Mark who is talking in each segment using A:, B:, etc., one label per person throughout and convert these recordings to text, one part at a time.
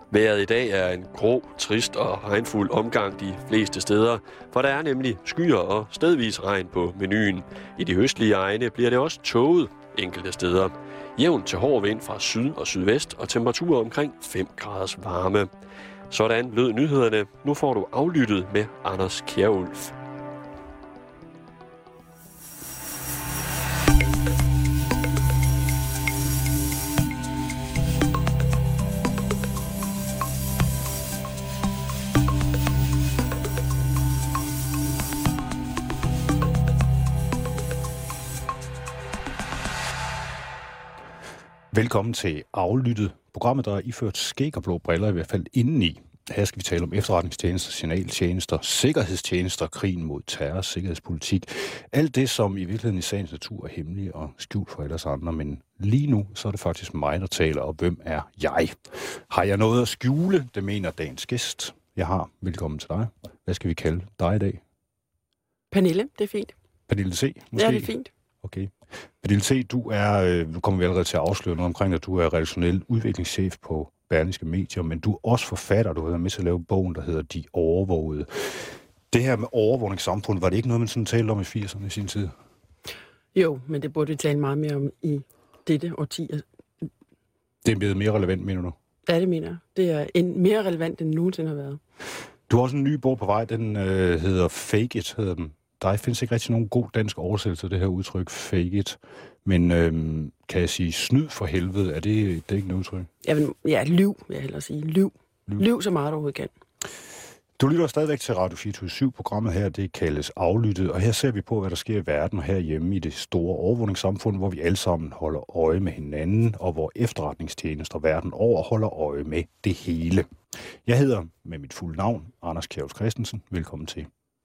A: Vejret i dag er en grå, trist og regnfuld omgang de fleste steder, for der er nemlig skyer og stedvis regn på menuen. I de østlige egne bliver det også tåget enkelte steder. Jævn til hård vind fra syd og sydvest og temperaturer omkring 5 graders varme. Sådan lød nyhederne. Nu får du aflyttet med Anders Kjærulf.
B: Velkommen til Aflyttet, programmet, der er iført skæg og blå briller, i hvert fald indeni. Her skal vi tale om efterretningstjenester, signaltjenester, sikkerhedstjenester, krigen mod terror, sikkerhedspolitik. Alt det, som i virkeligheden i sagens natur er hemmeligt og skjult for ellers andre. Men lige nu, så er det faktisk mig, der taler, og hvem er jeg? Har jeg noget at skjule? Det mener dagens gæst. Jeg har. Velkommen til dig. Hvad skal vi kalde dig i dag?
C: Pernille, det er fint.
B: Pernille C, måske?
C: Ja, det er fint.
B: Okay. Pernille C, nu kommer vi allerede til at afsløre noget omkring, at du er redaktionel udviklingschef på Berlingske Medier, men du er også forfatter, du har været med til at lave bogen, der hedder De Overvågede. Det her med overvågningssamfund, var det ikke noget, man sådan talte om i 80'erne i sin tid?
C: Jo, men det burde vi tale meget mere om i dette årti.
B: Det er blevet mere relevant, mener du?
C: Ja, det mener jeg. Det er mere relevant, end nogensinde har været.
B: Du har også en ny bog på vej, den hedder Fake It, hedder den. Der findes ikke rigtig nogen god dansk oversættelse af det her udtryk, fake it. Men kan jeg sige snyd for helvede? Er det ikke noget udtryk?
C: Ja, lyv, vil jeg hellere sige. Lyv så meget, du overhovedet kan.
B: Du lytter stadigvæk til Radio 24/7-programmet her, det kaldes Aflyttet, og her ser vi på, hvad der sker i verden og herhjemme i det store overvågningssamfund, hvor vi alle sammen holder øje med hinanden, og hvor efterretningstjenester verden over holder øje med det hele. Jeg hedder med mit fulde navn, Anders Kjærulf Christensen. Velkommen til.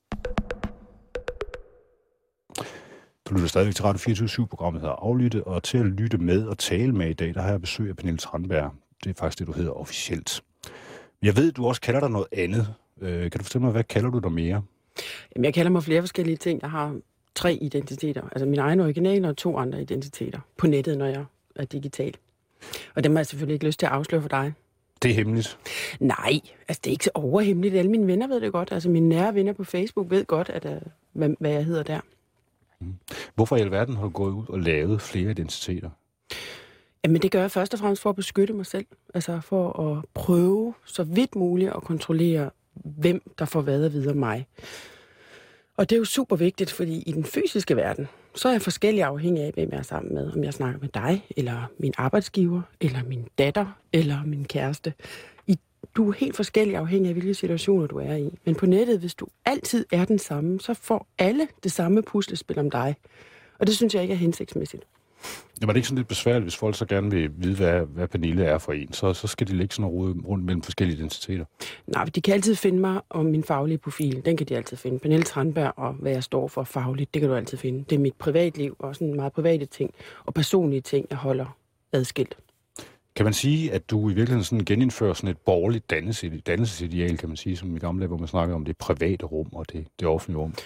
B: Du lytter stadigvæk til Radio 24/7-programmet hedder Aflyttet, og til at lytte med og tale med i dag, der har jeg besøg af Pernille Tranberg. Det er faktisk det, du hedder officielt. Jeg ved, du også kalder dig noget andet. Kan du fortælle mig, hvad kalder du dig mere?
C: Jamen, jeg kalder mig flere forskellige ting. Jeg har 3 identiteter. Altså min egen original og 2 andre identiteter på nettet, når jeg er digital. Og dem har jeg selvfølgelig ikke lyst til at afsløre for dig.
B: Det er hemmeligt?
C: Nej, altså det er ikke så overhemmeligt. Alle mine venner ved det godt. Altså mine nære venner på Facebook ved godt, hvad jeg hedder der.
B: Hvorfor i alverden har du gået ud og lavet flere identiteter?
C: Jamen det gør jeg først og fremmest for at beskytte mig selv. Altså for at prøve så vidt muligt at kontrollere, hvem der får hvad at vide om mig. Og det er jo super vigtigt, fordi i den fysiske verden, så er jeg forskellig afhængig af, hvem jeg er sammen med. Om jeg snakker med dig, eller min arbejdsgiver, eller min datter, eller min kæreste. Du er helt forskellig afhængig af, hvilke situationer du er i. Men på nettet, hvis du altid er den samme, så får alle det samme puslespil om dig. Og det synes jeg ikke er hensigtsmæssigt.
B: Det var det ikke sådan lidt besværligt, hvis folk så gerne vil vide, hvad Pernille er for en? Så skal de ligge sådan rundt mellem forskellige identiteter. Nej,
C: de kan altid finde mig om min faglige profil. Den kan de altid finde. Pernille Tranberg og hvad jeg står for fagligt, det kan du altid finde. Det er mit privatliv og sådan meget private ting og personlige ting, jeg holder adskilt.
B: Kan man sige, at du i virkeligheden sådan genindfører sådan et borgerligt dannelsesideal, kan man sige, som i gamle dage, hvor man snakker om det private rum og det offentlige rum?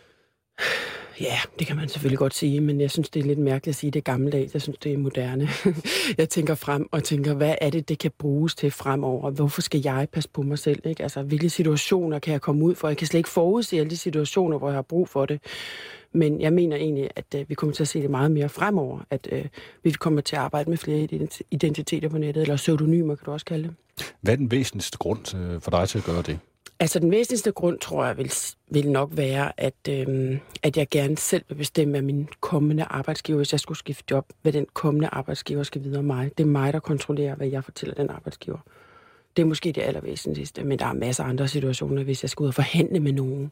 C: Ja, det kan man selvfølgelig godt sige, men jeg synes, det er lidt mærkeligt at sige, det er gammeldags. Jeg synes, det er moderne. Jeg tænker frem og tænker, hvad er det kan bruges til fremover? Hvorfor skal jeg passe på mig selv? Ikke? Altså, hvilke situationer kan jeg komme ud for? Jeg kan slet ikke forudse alle de situationer, hvor jeg har brug for det. Men jeg mener egentlig, at vi kommer til at se det meget mere fremover, at vi kommer til at arbejde med flere identiteter på nettet, eller pseudonymer, kan du også kalde det.
B: Hvad er den væsentligste grund for dig til at gøre det?
C: Altså, den væsentligste grund, tror jeg, vil nok være, at jeg gerne selv vil bestemme af min kommende arbejdsgiver, hvis jeg skulle skifte job, hvad den kommende arbejdsgiver skal vide om mig. Det er mig, der kontrollerer, hvad jeg fortæller den arbejdsgiver. Det er måske det allervæsentligste, men der er masser af andre situationer, hvis jeg skal ud og forhandle med nogen.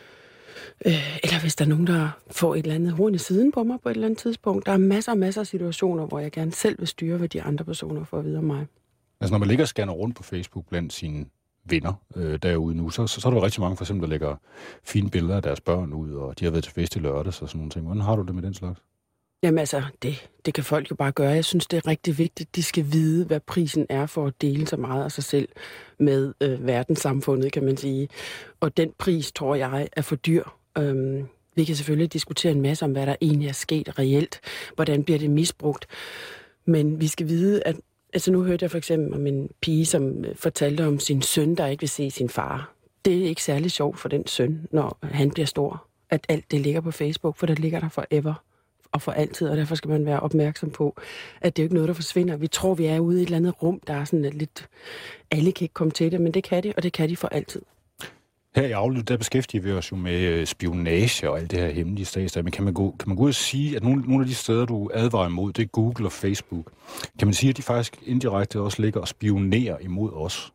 C: Eller hvis der er nogen, der får et eller andet horn i siden på mig på et eller andet tidspunkt. Der er masser af situationer, hvor jeg gerne selv vil styre, hvad de andre personer får at vide om mig. Altså,
B: når man ligger og scanner rundt på Facebook blandt sine venner derude nu, så er der jo rigtig mange, for eksempel, der lægger fine billeder af deres børn ud, og de har været til fest i lørdags og sådan nogle ting. Hvordan har du det med den slags?
C: Jamen altså, det kan folk jo bare gøre. Jeg synes, det er rigtig vigtigt. De skal vide, hvad prisen er for at dele så meget af sig selv med verdenssamfundet, kan man sige. Og den pris, tror jeg, er for dyr. Vi kan selvfølgelig diskutere en masse om, hvad der egentlig er sket reelt. Hvordan bliver det misbrugt? Men vi skal vide, at Altså nu hørte jeg for eksempel om en pige, som fortalte om sin søn, der ikke vil se sin far. Det er ikke særlig sjovt for den søn, når han bliver stor, at alt det ligger på Facebook, for det ligger der forever og for altid, og derfor skal man være opmærksom på, at det er jo ikke noget, der forsvinder. Vi tror, vi er ude i et eller andet rum, der er sådan lidt... Alle kan ikke komme til det, men det kan de, og det kan de for altid.
B: Her i Aflyttet, der beskæftiger vi os jo med spionage og alt det her hemmelige statsdag. Men kan man gå ud og sige, at nogle af de steder, du advarer imod, det er Google og Facebook. Kan man sige, at de faktisk indirekte også ligger og spionerer imod os?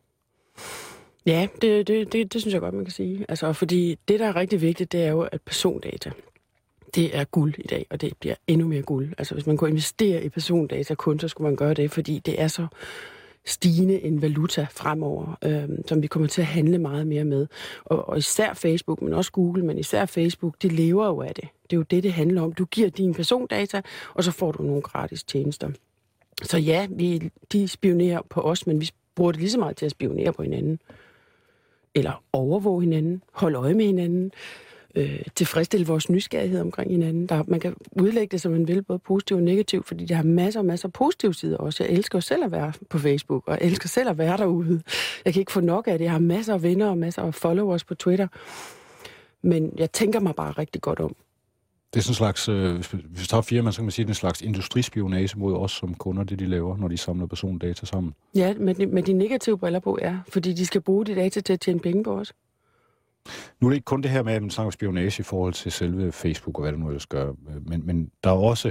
C: Ja, det synes jeg godt, man kan sige. Altså, fordi det, der er rigtig vigtigt, det er jo, at persondata, det er guld i dag, og det bliver endnu mere guld. Altså, hvis man kunne investere i persondata kun, så skulle man gøre det, fordi det er så stigende en valuta fremover, som vi kommer til at handle meget mere med. Og især Facebook, men også Google, men især Facebook, det lever jo af det. Det er jo det handler om. Du giver dine persondata, og så får du nogle gratis tjenester. Så ja, de spionerer på os, men vi bruger det lige så meget til at spionere på hinanden. Eller overvåge hinanden, holde øje med hinanden, tilfredsstille vores nysgerrighed omkring hinanden. Man kan udlægge det, som man vil, både positivt og negativt, fordi det har masser og masser af positive sider også. Jeg elsker selv at være på Facebook, og jeg elsker selv at være derude. Jeg kan ikke få nok af det. Jeg har masser af venner og masser af followers på Twitter. Men jeg tænker mig bare rigtig godt om.
B: Det er sådan en slags, hvis vi tager firma, så kan man sige, det er en slags industrispionage mod os som kunder, det de laver, når de samler persondata sammen. Ja,
C: med de negative briller på, ja. Fordi de skal bruge de data til at tjene penge på os.
B: Nu er det ikke kun det her med, at man snakker spionage i forhold til selve Facebook og hvad det nu ellers gør, men der er også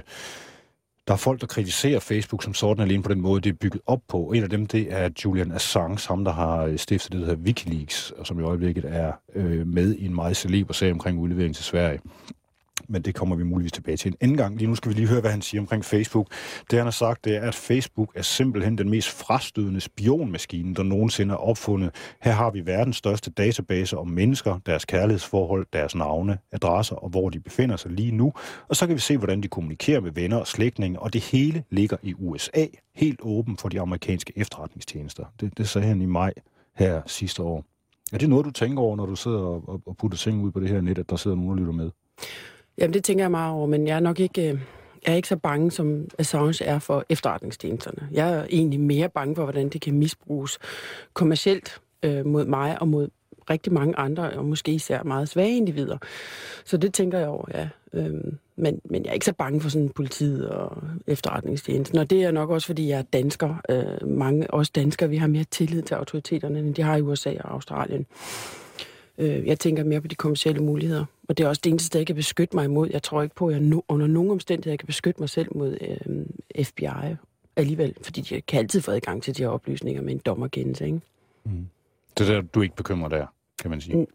B: folk, der kritiserer Facebook som sådan alene på den måde, det er bygget op på. En af dem, det er Julian Assange, ham der har stiftet det, der hedder Wikileaks, og som i øjeblikket er med i en meget celeber sag omkring udlevering til Sverige. Men det kommer vi muligvis tilbage til en anden gang. Lige nu skal vi lige høre, hvad han siger omkring Facebook. Det han har sagt, det er, at Facebook er simpelthen den mest frastødende spionmaskine, der nogensinde er opfundet. Her har vi verdens største database om mennesker, deres kærlighedsforhold, deres navne, adresser og hvor de befinder sig lige nu. Og så kan vi se, hvordan de kommunikerer med venner og slægtninge, og det hele ligger i USA, helt åben for de amerikanske efterretningstjenester. Det sagde han i maj her sidste år. Er det noget, du tænker over, når du sidder og putter ting ud på det her net, at der sidder nogen og lytter med?
C: Jamen, det tænker jeg meget over, men jeg er nok ikke, så bange, som Assange er for efterretningstjenesterne. Jeg er egentlig mere bange for, hvordan det kan misbruges kommercielt mod mig og mod rigtig mange andre, og måske især meget svage individer. Så det tænker jeg over, ja. Men jeg er ikke så bange for sådan politiet og efterretningstjenesten. Og det er nok også, fordi jeg er dansker. Mange, også danskere, vi har mere tillid til autoriteterne, end de har i USA og Australien. Jeg tænker mere på de kommercielle muligheder. Og det er også det eneste, jeg kan beskytte mig imod. Jeg tror ikke på, at jeg under nogen omstændigheder kan beskytte mig selv mod FBI alligevel. Fordi de kan altid få adgang til de her oplysninger med en dommerkendelse, ikke?
B: Mm. Det er der, du ikke bekymrer der, kan man sige.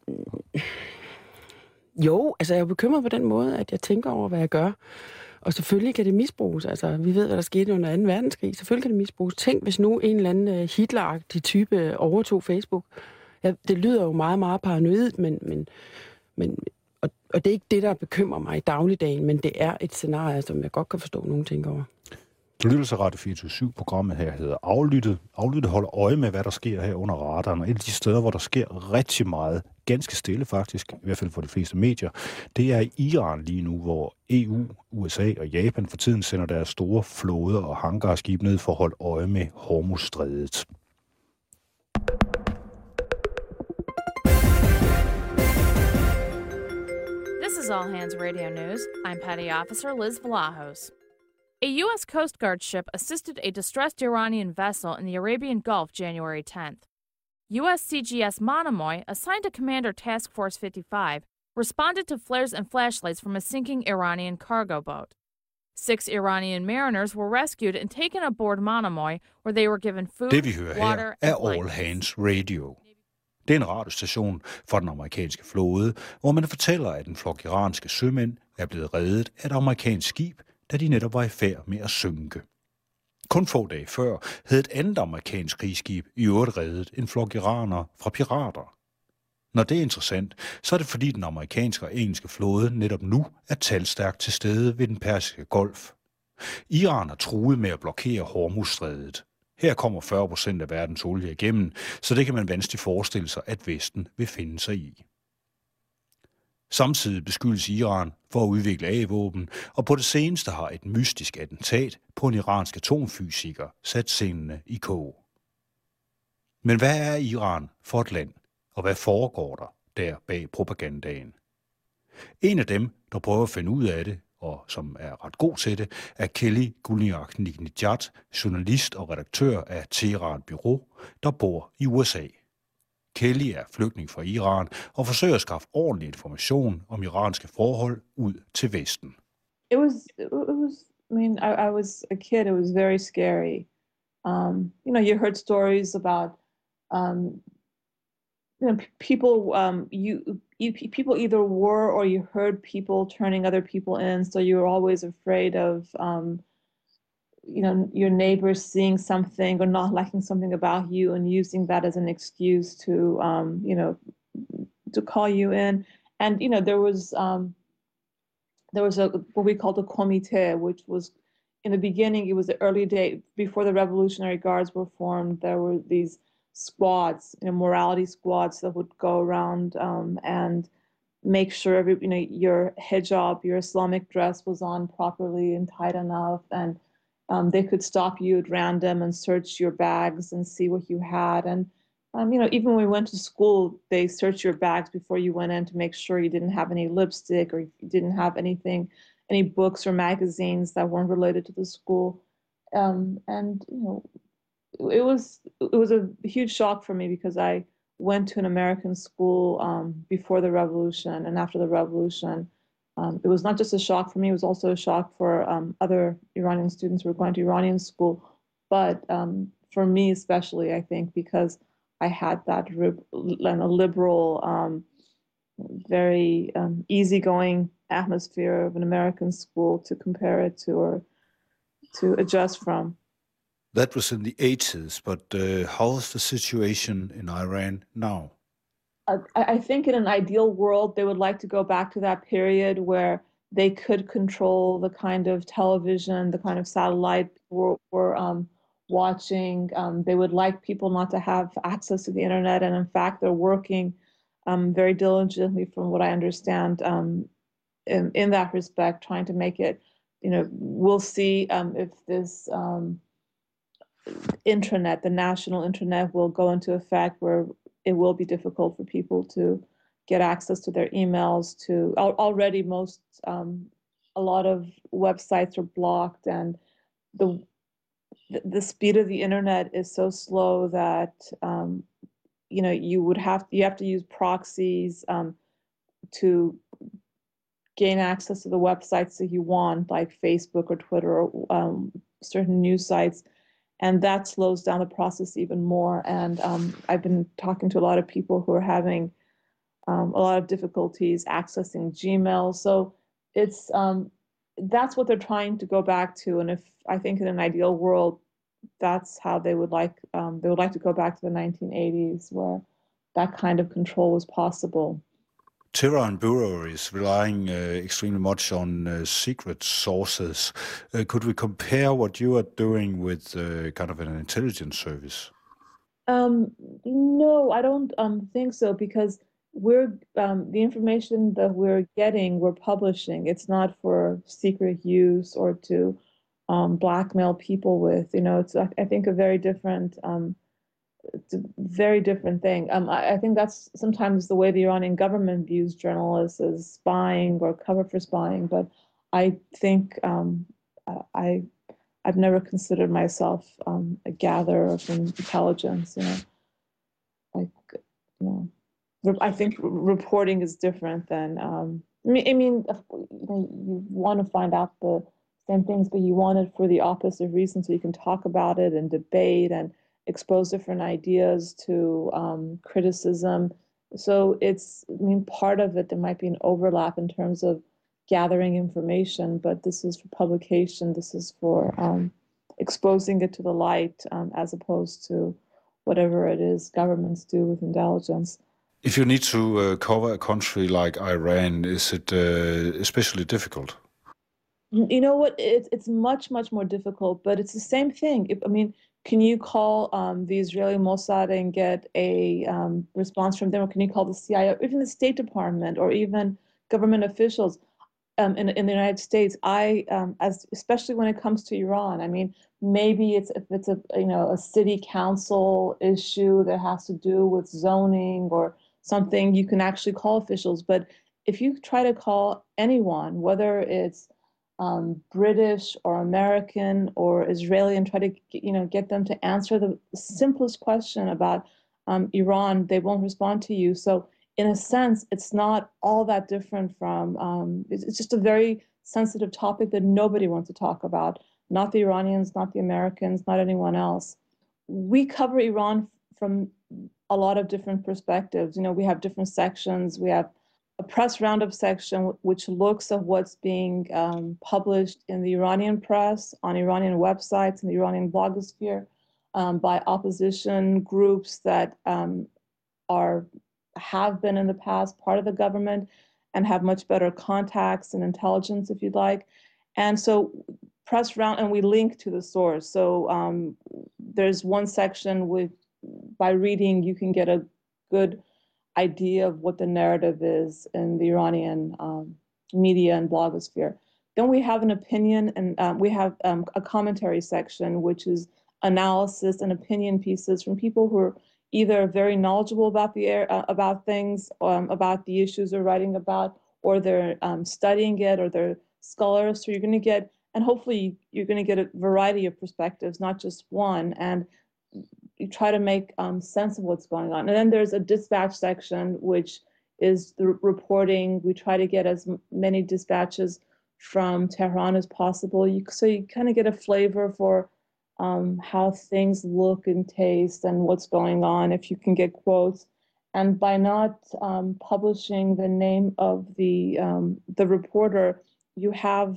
C: Jo, altså jeg er bekymret på den måde, at jeg tænker over, hvad jeg gør. Og selvfølgelig kan det misbruges. Altså, vi ved, hvad der skete under 2. verdenskrig. Selvfølgelig kan det misbruges. Tænk, hvis nu en eller anden Hitler-agtig type overtog Facebook. Ja, det lyder jo meget, meget paranoid, men og det er ikke det, der bekymrer mig i dagligdagen, men det er et scenarie, som jeg godt kan forstå, nogen tænker over.
B: Du lytter til Radio 24/7-programmet her hedder Aflyttet. Aflyttet holder øje med, hvad der sker her under radaren. Og et af de steder, hvor der sker rigtig meget, ganske stille faktisk, i hvert fald for de fleste medier, det er i Iran lige nu, hvor EU, USA og Japan for tiden sender deres store flåder og hangarskib ned for at holde øje med Hormuzstrædet.
D: This is All Hands Radio News. I'm Petty Officer Liz Vlahos. A U.S. Coast Guard ship assisted a distressed Iranian vessel in the Arabian Gulf January 10th. U.S. CGS Monomoy, assigned to Commander Task Force 55, responded to flares and flashlights from a sinking Iranian cargo boat. 6 Iranian mariners were rescued and taken aboard Monomoy, where they were given food,
B: det vi hører
D: water,
B: her er All Hands Radio. Det er en radiostation for den amerikanske flåde, hvor man fortæller, at en flok iranske sømænd er blevet reddet af et amerikansk skib, da de netop var i færd med at synke. Kun få dage før havde et andet amerikansk krigsskib i øvrigt reddet en flok iranere fra pirater. Når det er interessant, så er det fordi den amerikanske og engelske flåde netop nu er talstærkt til stede ved den Persiske Golf. Iran er truet med at blokere Hormuzstrædet. Her kommer 40% af verdens olie igennem, så det kan man vanskeligt forestille sig, at Vesten vil finde sig i. Samtidig beskyldes Iran for at udvikle A-våben, og på det seneste har et mystisk attentat på en iransk atomfysiker sat scenene i kog. Men hvad er Iran for et land, og hvad foregår der bag propagandaen? En af dem, der prøver at finde ud af det, og som er ret god til det, er Kelly Gulniak-Nijat, journalist og redaktør af Teheran Bureau, der bor i USA. Kelly er flygtning fra Iran og forsøger at skaffe ordentlig information om iranske forhold ud til Vesten.
E: I was a kid. It was very scary. You heard stories about, people. People either were or you heard people turning other people in, so you were always afraid of, your neighbors seeing something or not liking something about you and using that as an excuse to, to call you in. And there was what we called a comité, which was, in the beginning, it was the early day before the Revolutionary Guards were formed. There were these squads, morality squads that would go around and make sure your hijab, your Islamic dress was on properly and tight enough, and they could stop you at random and search your bags and see what you had. And even when we went to school, they searched your bags before you went in to make sure you didn't have any lipstick or you didn't have any books or magazines that weren't related to the school. It was a huge shock for me because I went to an American school before the revolution, and after the revolution, it was not just a shock for me, it was also a shock for other Iranian students who were going to Iranian school. But for me especially, I think, because I had that liberal, very easygoing atmosphere of an American school to compare it to or to adjust from.
B: That was in the 80s, but how's the situation in Iran now?
E: I think in an ideal world, they would like to go back to that period where they could control the kind of television, the kind of satellite we're watching. They would like people not to have access to the internet. And in fact, they're working very diligently, from what I understand, in that respect, trying to make it, we'll see if this intranet, the national intranet, will go into effect where it will be difficult for people to get access to their emails. Already a lot of websites are blocked, and the speed of the internet is so slow that you have to use proxies to gain access to the websites that you want, like Facebook or Twitter or certain news sites. And that slows down the process even more. And I've been talking to a lot of people who are having a lot of difficulties accessing Gmail. So it's that's what they're trying to go back to. And if I think in an ideal world, that's how they would like to go back to the 1980s, where that kind of control was possible.
B: Tehran Bureau is relying extremely much on secret sources. Could we compare what you are doing with kind of an intelligence service?
E: No, I don't think so, because we're the information that we're getting, we're publishing. It's not for secret use or to blackmail people with. It's, I think, a very different. It's a very different thing. I think that's sometimes the way the Iranian government views journalists, as spying or cover for spying. But I think I've never considered myself a gatherer of intelligence. I think reporting is different than. You want to find out the same things, but you want it for the opposite reason, so you can talk about it and debate and expose different ideas to criticism. So it's, part of it, there might be an overlap in terms of gathering information, but this is for publication. This is for exposing it to the light, as opposed to whatever it is governments do with intelligence.
B: If you need to cover a country like Iran, is it especially difficult?
E: You know what? It's much, much more difficult, but it's the same thing. Can you call the Israeli Mossad and get a response from them? Or can you call the CIA or even the State Department or even government officials in the United States. Especially when it comes to Iran, I mean, maybe if it's a city council issue that has to do with zoning or something, you can actually call officials. But if you try to call anyone, whether it's British or American or Israeli, and try to get them to answer the simplest question about Iran, they won't respond to you. So in a sense, it's not all that different from, it's just a very sensitive topic that nobody wants to talk about, not the Iranians, not the Americans, not anyone else. We cover Iran from a lot of different perspectives. We have different sections. We have a press roundup section, which looks at what's being published in the Iranian press, on Iranian websites, in the Iranian blogosphere, by opposition groups that have been in the past part of the government and have much better contacts and intelligence, if you'd like. And so press round, and we link to the source. So there's one section by reading, you can get a good idea of what the narrative is in the Iranian media and blogosphere. Then we have an opinion, and we have a commentary section, which is analysis and opinion pieces from people who are either very knowledgeable about things, about the issues they're writing about, or they're studying it, or they're scholars. So you're going to get, and hopefully you're going to get a variety of perspectives, not just one, and you try to make sense of what's going on. And then there's a dispatch section, which is the reporting. We try to get as many dispatches from Tehran as possible. So you kind of get a flavor for how things look and taste and what's going on, if you can get quotes. And by not publishing the name of the reporter, you have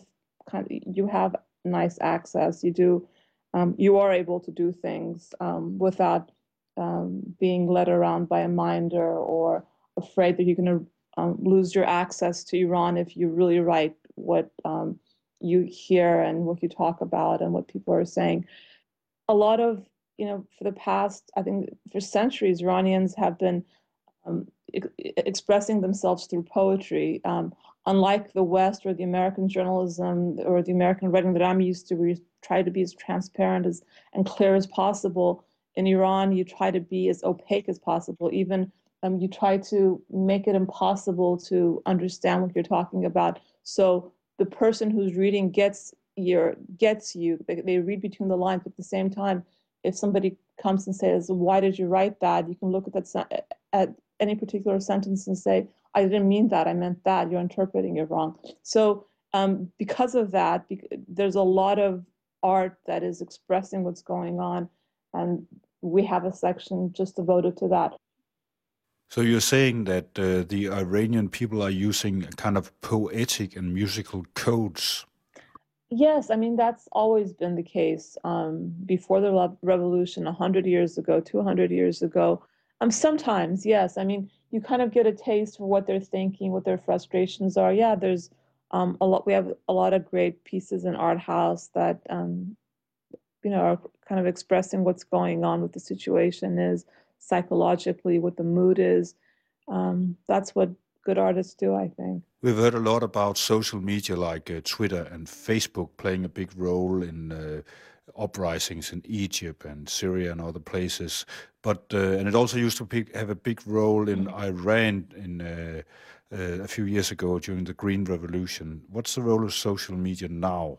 E: nice access. You are able to do things without being led around by a minder or afraid that you're going to lose your access to Iran if you really write what you hear and what you talk about and what people are saying. A lot of, for the past, I think for centuries, Iranians have been expressing themselves through poetry. Unlike the West or the American journalism or the American writing that I'm used to, where you try to be as transparent and clear as possible, in Iran, you try to be as opaque as possible. Even you try to make it impossible to understand what you're talking about. So the person who's reading gets you. They read between the lines. But at the same time, if somebody comes and says, "Why did you write that?" You can look at any particular sentence and say, "I didn't mean that. I meant that. You're interpreting it wrong." So because of that, there's a lot of art that is expressing what's going on, and we have a section just devoted to that.
B: So you're saying that the Iranian people are using kind of poetic and musical codes?
E: Yes, I mean, that's always been the case. Before the revolution, 100 years ago, 200 years ago, sometimes, yes. I mean, you kind of get a taste for what they're thinking, what their frustrations are. Yeah, there's a lot. We have a lot of great pieces in Art House that are kind of expressing what's going on, what the situation is psychologically, what the mood is. That's what good artists do, I think.
B: We've heard a lot about social media like Twitter and Facebook playing a big role in uprisings in Egypt and Syria and other places. But and it also used to have a big role in Iran a few years ago during the Green Revolution. What's the role of social media now?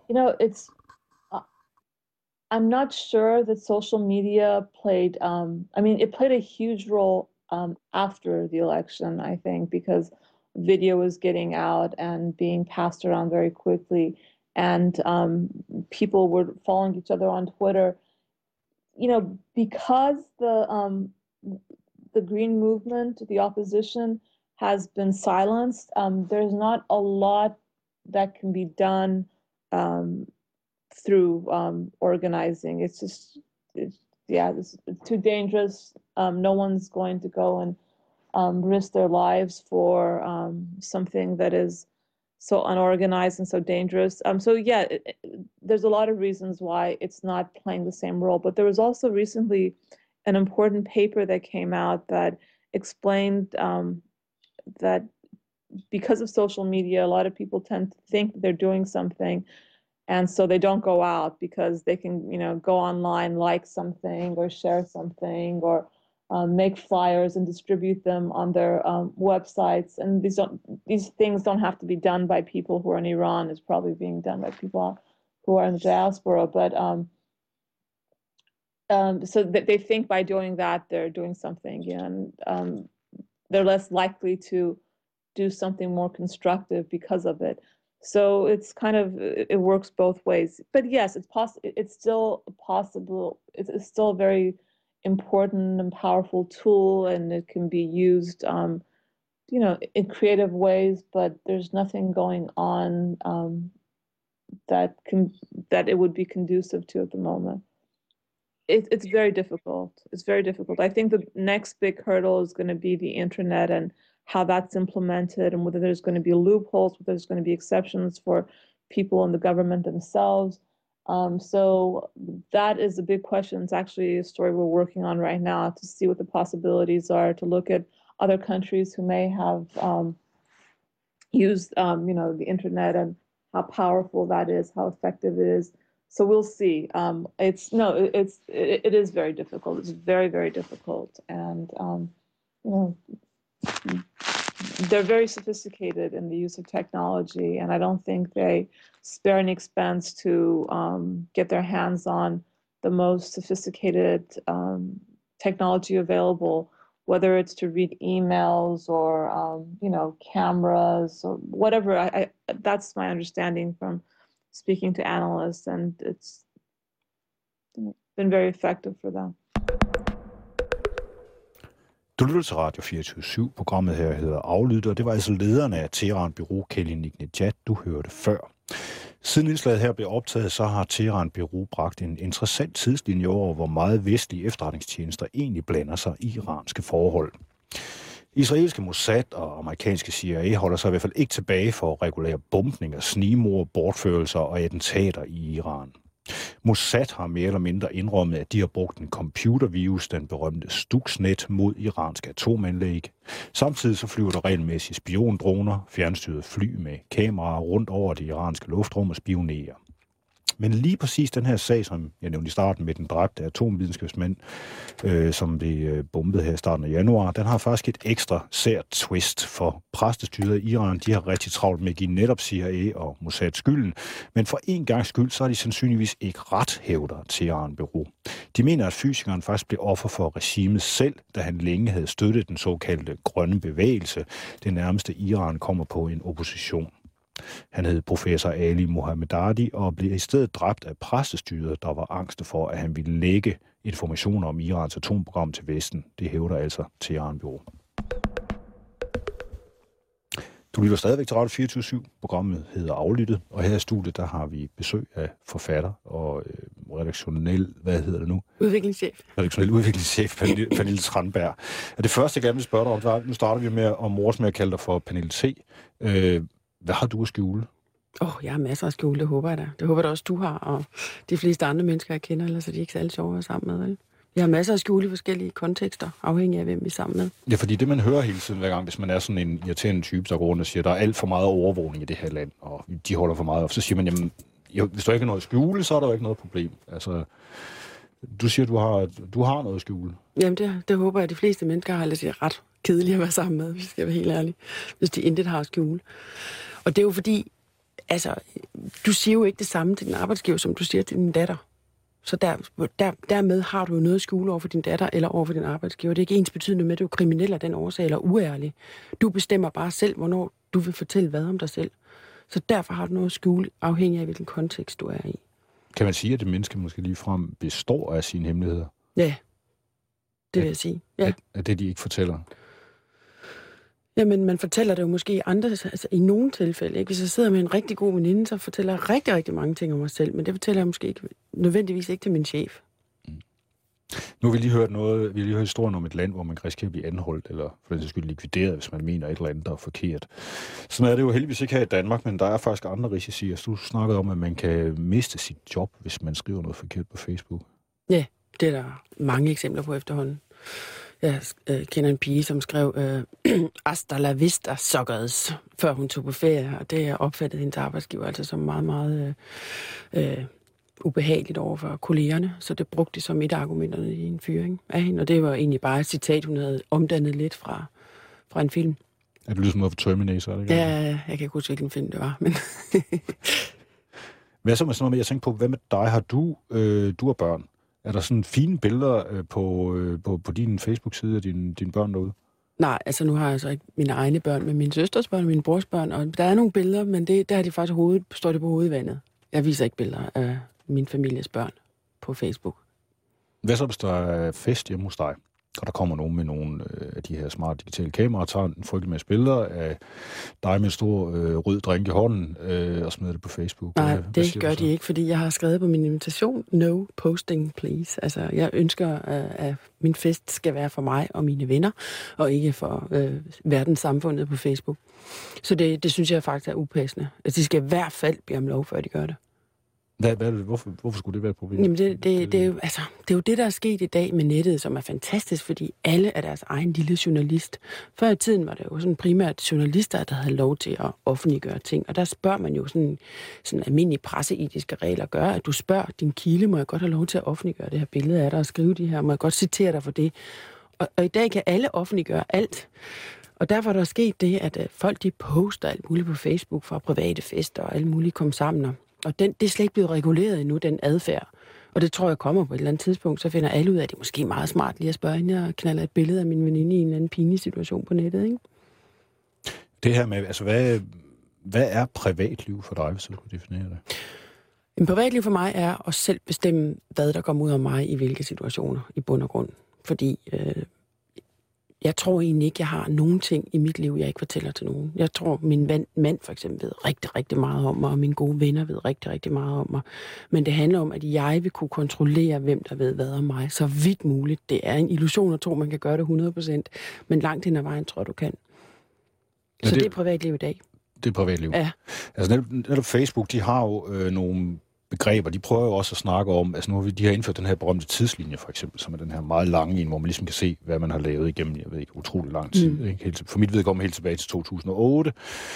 E: I'm not sure that social media played, it played a huge role after the election, I think, because video was getting out and being passed around very quickly, and people were following each other on Twitter. Because the Green Movement, the opposition, has been silenced, there's not a lot that can be done through organizing. It's too dangerous. No one's going to go and risk their lives for something that is so unorganized and so dangerous. There's a lot of reasons why it's not playing the same role. But there was also recently an important paper that came out that explained that because of social media, a lot of people tend to think that they're doing something, and so they don't go out because they can, go online, like something or share something or make flyers and distribute them on their websites. And these things don't have to be done by people who are in Iran. It's probably being done by people who are in the diaspora. But so that they think by doing that they're doing something, and they're less likely to do something more constructive because of it. So it's it works both ways. But yes, it's still possible. It's still a very important and powerful tool, and it can be used, in creative ways. But there's nothing going on that it would be conducive to at the moment. It's very difficult. It's very difficult. I think the next big hurdle is going to be the internet and how that's implemented, and whether there's going to be loopholes, whether there's going to be exceptions for people in the government themselves. So that is a big question. It's actually a story we're working on right now to see what the possibilities are, to look at other countries who may have used, the internet and how powerful that is, how effective it is. So we'll see. It is very difficult. It's very, very difficult, and they're very sophisticated in the use of technology, and I don't think they spare any expense to get their hands on the most sophisticated technology available, whether it's to read emails or cameras or whatever. That's my understanding from speaking to analysts, and it's been very effective for them.
B: Du lytter til Radio 24/7. Programmet her hedder Aflyttet, og det var altså lederen af Teheran-bureau Kelly Nignejad, du hørte før. Siden indslaget her blev optaget, så har Teheran-bureau bragt en interessant tidslinje over, hvor meget vestlige efterretningstjenester egentlig blander sig i iranske forhold. Israelske Mossad og amerikanske CIA holder sig i hvert fald ikke tilbage for at regulere bombninger, snigmord, bortførelser og attentater i Iran. Mossad har mere eller mindre indrømmet, at de har brugt en computervirus, den berømte Stuxnet, mod iranske atomanlæg. Samtidig så flyver der regelmæssigt spiondroner, fjernstyrede fly med kameraer rundt over det iranske luftrum og spionerer. Men lige præcis den her sag, som jeg nævnte i starten med den dræbte atomvidenskabsmand, som blev bombet her i starten af januar, den har faktisk et ekstra sært twist, for præstestyret i Iran, de har rigtig travlt med at give netop CIA og Mossad skylden, men for en gang skyld, så er de sandsynligvis ikke ret, hævder Teheran-bureau. De mener, at fysikeren faktisk blev offer for regimet selv, da han længe havde støttet den såkaldte grønne bevægelse, det nærmeste Iran kommer på en opposition. Han hed professor Ali Mohammadi og blev i stedet dræbt af præstestyret, der var angste for, at han ville lægge informationer om Irans atomprogram til Vesten. Det hævder altså Teheran-bureau. Du lytter stadigvæk til Radio 24/7. Programmet hedder Aflyttet, og her i studiet, der har vi besøg af forfatter og redaktionel, udviklingschef Pernille Tranberg. Og det første, jeg gerne vil spørge dig om, var, nu starter vi med at morse med at kalde dig for Pernille T. Hvad har du at skjule?
C: Jeg har masser at skjule, det håber jeg da. Det håber jeg da også, du har, og de fleste andre mennesker, jeg kender, ellers er de ikke særlig sjove at være sammen med, vel? Jeg har masser at skjule i forskellige kontekster, afhængig af, hvem vi er sammen med. Ja,
B: fordi det, man hører hele tiden hver gang, hvis man er sådan en irriterende type, der går rundt og siger, der er alt for meget overvågning i det her land, og de holder for meget op, så siger man, jamen, hvis du ikke har noget at skjule, så er der jo ikke noget problem. Altså, du siger, du har noget at skjule.
C: Jamen, det håber jeg, at de fleste mennesker har ellers ret kedelige at være sammen med, hvis jeg skal være helt ærlig, hvis de intet har at skjule. Og det er jo fordi, du siger jo ikke det samme til din arbejdsgiver, som du siger til din datter. Så dermed har du jo noget at skjule over for din datter eller over for din arbejdsgiver. Det er ikke ens betydende med, at du er kriminel af den årsag eller uærlig. Du bestemmer bare selv, hvornår du vil fortælle hvad om dig selv. Så derfor har du noget at skjule, afhængig af, hvilken kontekst du er i.
B: Kan man sige, at det menneske måske ligefrem består af sine hemmeligheder?
C: Ja, det vil jeg sige. Ja.
B: At det, de ikke fortæller?
C: Jamen, man fortæller det jo måske i nogle tilfælde. Ikke? Hvis jeg sidder med en rigtig god veninde, så fortæller jeg rigtig, rigtig mange ting om mig selv, men det fortæller jeg måske ikke, nødvendigvis ikke til min chef.
B: Nu har vi lige hørt historien om et land, hvor man kan risikere at blive anholdt, eller for den sags skyld likvideret, hvis man mener et eller andet, der er forkert. Sådan er det jo heldigvis ikke her i Danmark, men der er faktisk andre risici. Du snakkede om, at man kan miste sit job, hvis man skriver noget forkert på Facebook.
C: Ja, det er der mange eksempler på efterhånden. Jeg kender en pige, som skrev hasta la vista, suckers, før hun tog på ferie, og det opfattede hendes arbejdsgiver altså som meget, meget ubehageligt over for kollegerne, så det brugte de som et af argumenterne i en fyring af hende, og det var egentlig bare et citat, hun havde omdannet lidt fra en film.
B: Er det ligesom noget for Terminator? Er det ikke?
C: Ja, jeg kan ikke huske, hvilken film det var, men...
B: Hvad så med sådan noget med, jeg tænker på, hvad med dig? Har du har børn? Er der sådan fine billeder på din Facebook-side af dine børn derude?
C: Nej, altså nu har jeg så ikke mine egne børn, men min søsters børn og min brors børn, og der er nogle billeder, men der har de faktisk står det på hovedvandet. Jeg viser ikke billeder af min families børn på Facebook.
B: Hvad så, hvis der er fest hjemme hos dig, og der kommer nogen med nogle af de her smarte digitale kameraer, og tager en frygtelig masse billeder af dig med en stor rød drink i hånden, og smider det på Facebook?
C: Nej, det gør de ikke, fordi jeg har skrevet på min invitation, no posting, please. Altså, jeg ønsker, at min fest skal være for mig og mine venner, og ikke for verdenssamfundet på Facebook. Så det synes jeg faktisk er upassende. Altså, de skal i hvert fald bede om lov, før de gør det.
B: Hvorfor skulle det være et problem?
C: Jamen det er jo det, der er sket i dag med nettet, som er fantastisk, fordi alle er deres egen lille journalist. Før i tiden var det jo sådan primært journalister, der havde lov til at offentliggøre ting, og der spørger man jo sådan almindelige presseetiske regler gør, at du spørger din kilde, må jeg godt have lov til at offentliggøre det her billede af dig og skrive de her, må jeg godt citere dig for det. Og i dag kan alle offentliggøre alt. Og derfor er der sket det, at folk de poster alt muligt på Facebook fra private fester og alle mulige kom sammen. Og det er slet ikke blevet reguleret endnu, den adfærd. Og det tror jeg kommer på et eller andet tidspunkt, så finder alle ud af, at det er måske meget smart lige at spørge hende og knalde et billede af min veninde i en eller anden pinlig situation på nettet, ikke?
B: Det her med, altså hvad er privatliv for dig, hvis du kunne definere det?
C: En privatliv for mig er at selv bestemme, hvad der kommer ud af mig i hvilke situationer i bund og grund. Fordi jeg tror egentlig ikke, jeg har nogen ting i mit liv, jeg ikke fortæller til nogen. Jeg tror, min mand for eksempel ved rigtig, rigtig meget om mig, og mine gode venner ved rigtig, rigtig meget om mig. Men det handler om, at jeg vil kunne kontrollere, hvem der ved hvad om mig, så vidt muligt. Det er en illusion at tro, man kan gøre det 100%, men langt hen ad vejen tror du kan. Så det er privatliv i dag.
B: Det er privatliv?
C: Ja.
B: Altså netop Facebook, de har jo nogle begreber. De prøver jo også at snakke om, altså nu har de har indført den her berømte tidslinje, for eksempel, som er den her meget lange en, hvor man ligesom kan se, hvad man har lavet igennem, jeg ved ikke, utrolig lang tid. Ikke? For mit vedkommende helt tilbage til 2008.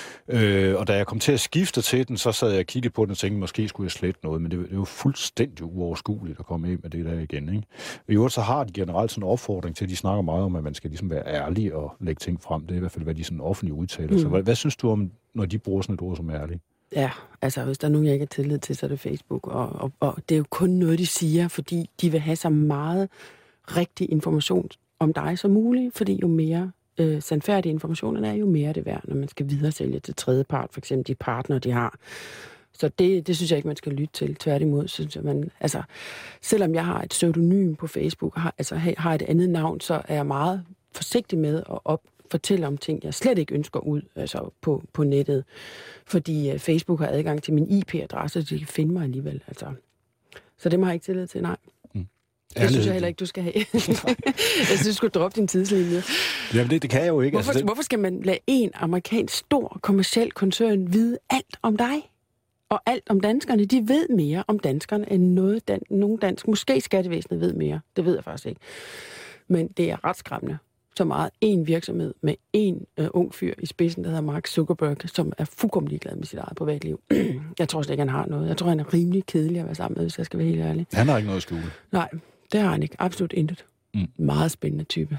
B: Og da jeg kom til at skifte til den, så sad jeg og kiggede på den og tænkte, måske skulle jeg slette noget, men det er jo fuldstændig uoverskueligt at komme ind med det der igen. Ikke? I øvrigt så har de generelt sådan en opfordring til, at de snakker meget om, at man skal ligesom være ærlig og lægge ting frem. Det er i hvert fald, hvad de sådan offentligt udtaler. Så hvad synes du om, når de bruger sådan et ord som ærlig?
C: Ja, altså hvis der er nogen, jeg ikke har tillid til, så er det Facebook. Og det er jo kun noget, de siger, fordi de vil have så meget rigtig information om dig som muligt, fordi jo mere sandfærdige informationen er, jo mere det værd, når man skal videresælge til tredjepart, for eksempel de partner, de har. Så det synes jeg ikke, man skal lytte til. Tværtimod, synes jeg, selvom jeg har et pseudonym på Facebook, har et andet navn, så er jeg meget forsigtig med at fortælle om ting, jeg slet ikke ønsker ud altså på nettet. Fordi Facebook har adgang til min IP-adresse, så de kan finde mig alligevel. Altså. Så det må jeg ikke tillid til, nej. Det synes jeg heller ikke, du skal have. Jeg synes, du skulle droppe din tidslinje.
B: Jamen det kan jeg jo ikke.
C: Hvorfor skal man lade en amerikansk stor kommerciel koncern vide alt om dig? Og alt om danskerne? De ved mere om danskerne, end nogen dansk. Måske skattevæsenet ved mere. Det ved jeg faktisk ikke. Men det er ret skræmmende. Så meget en virksomhed med en ung fyr i spidsen, der hedder Mark Zuckerberg, som er fuldkommen ligeglad med sit eget privatliv. Jeg tror slet ikke, han har noget. Jeg tror, han er rimelig kedelig at være sammen med, hvis jeg skal være helt ærlig.
B: Han har ikke noget at skjule.
C: Nej, det har han ikke. Absolut intet. Meget spændende type.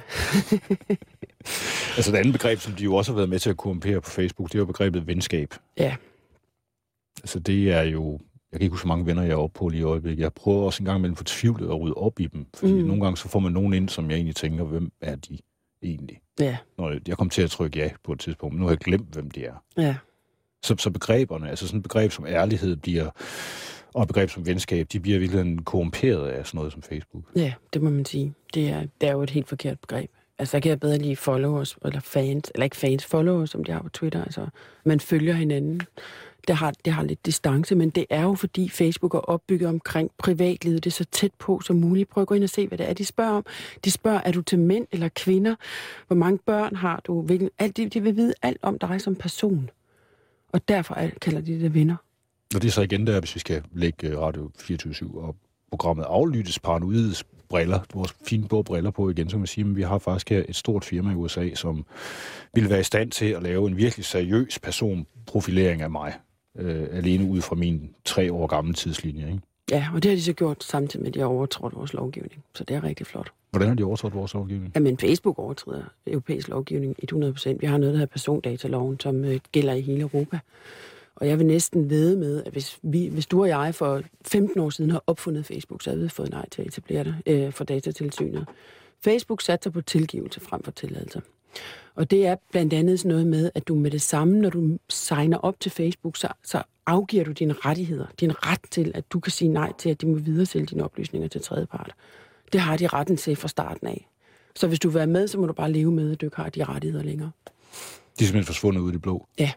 B: Altså et andet begreb, som de jo også har været med til at korrumpere på Facebook, det er jo begrebet venskab.
C: Ja.
B: Altså det er jo... Jeg kan ikke huske, så mange venner jeg er oppe på lige i øjeblikket. Jeg prøver også en gang imellem fortvivlet at rydde op i dem. Fordi nogle gange så får man nogen ind, som jeg egentlig tænker, hvem er de egentlig?
C: Ja.
B: Når jeg kom til at trykke ja på et tidspunkt, men nu har jeg glemt, hvem de er.
C: Ja.
B: Så begreberne, altså sådan et begreb som ærlighed og et begreb som venskab, de bliver virkelig korrumperet af sådan noget som Facebook.
C: Ja, det må man sige. Det er jo et helt forkert begreb. Altså, der kan jeg bedre lide followers, eller fans, eller ikke fans, followers, som de har på Twitter. Altså, man følger hinanden. Det har lidt distance, men det er jo fordi Facebook er opbygget omkring privatlivet. Det er så tæt på som muligt. Prøv at gå ind og se, hvad det er, de spørger om. De spørger, er du til mænd eller kvinder? Hvor mange børn har du? De vil vide alt om dig som person. Og derfor kalder de det venner. Og
B: det er så igen der, hvis vi skal lægge Radio 24/7 og programmet aflyttes paranoides briller, vores fine blå briller på igen, så kan man sige, at vi har faktisk her et stort firma i USA, som vil være i stand til at lave en virkelig seriøs personprofilering af mig, alene ud fra min 3 år gamle tidslinje, ikke?
C: Ja, og det har de så gjort samtidig med, at de har overtrådt vores lovgivning. Så det er rigtig flot.
B: Hvordan har de overtrådt vores lovgivning?
C: Jamen, Facebook overtræder europæisk lovgivning 100%. Vi har noget, der hedder persondataloven, som gælder i hele Europa. Og jeg vil næsten vædde med, at hvis du og jeg for 15 år siden har opfundet Facebook, så havde vi fået nej til at etablere det for Datatilsynet. Facebook satser på tilgivelse frem for tilladelse. Og det er blandt andet sådan noget med, at du med det samme, når du signer op til Facebook, så afgiver du dine rettigheder. Din ret til, at du kan sige nej til, at de må videresælge dine oplysninger til tredjepart. Det har de retten til fra starten af. Så hvis du vil være med, så må du bare leve med, at du ikke har de rettigheder længere.
B: De er simpelthen forsvundet ud i det blå?
C: Ja.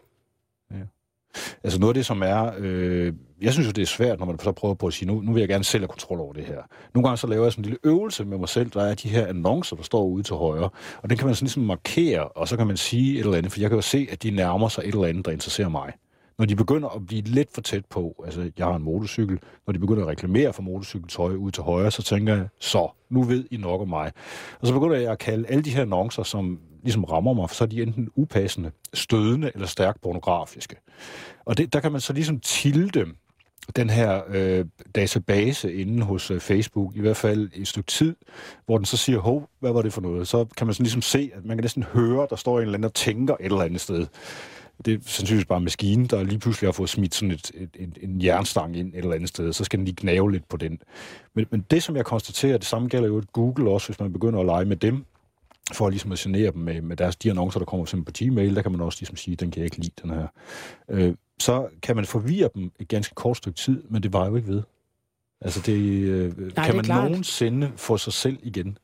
B: Altså noget af det, som er... jeg synes jo, det er svært, når man så prøver på at sige, nu vil jeg gerne selv have kontrol over det her. Nogle gange så laver jeg sådan en lille øvelse med mig selv, der er de her annoncer, der står ude til højre, og den kan man sådan ligesom markere, og så kan man sige et eller andet, for jeg kan jo se, at de nærmer sig et eller andet, der interesserer mig. Når de begynder at blive lidt for tæt på, altså jeg har en motorcykel, når de begynder at reklamere for motorcykeltøj ud til højre, så tænker jeg, så nu ved I nok om mig. Og så begynder jeg at kalde alle de her annoncer, som ligesom rammer mig, for så er de enten upassende, stødende eller stærkt pornografiske. Og der kan man så ligesom tilde den her database inde hos Facebook, i hvert fald et stykke tid, hvor den så siger, hov, hvad var det for noget? Så kan man sådan ligesom se, at man kan næsten høre, der står en eller anden og tænker et eller andet sted. Det er sandsynligvis bare maskinen, der lige pludselig har fået smidt sådan en jernstang ind et eller andet sted, så skal den lige gnave lidt på den. Men det, som jeg konstaterer, det samme gælder jo Google også, hvis man begynder at lege med dem, for ligesom at genere dem med de annoncer, der kommer på Gmail, der kan man også ligesom sige, den kan jeg ikke lide, den her. Så kan man forvirre dem et ganske kort stykke tid, men det var jo ikke ved. Altså kan man nogensinde få sig selv igen?